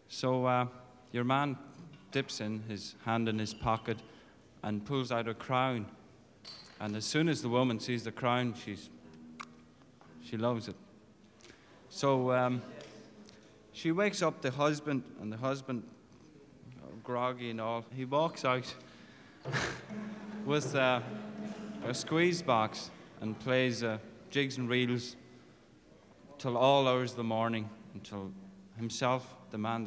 So your man dips in his hand in his pocket and pulls out a crown. And as soon as the woman sees the crown, she loves it. So she wakes up the husband, and the husband, groggy and all, he walks out with a squeeze box and plays jigs and reels till all hours of the morning, until himself, the man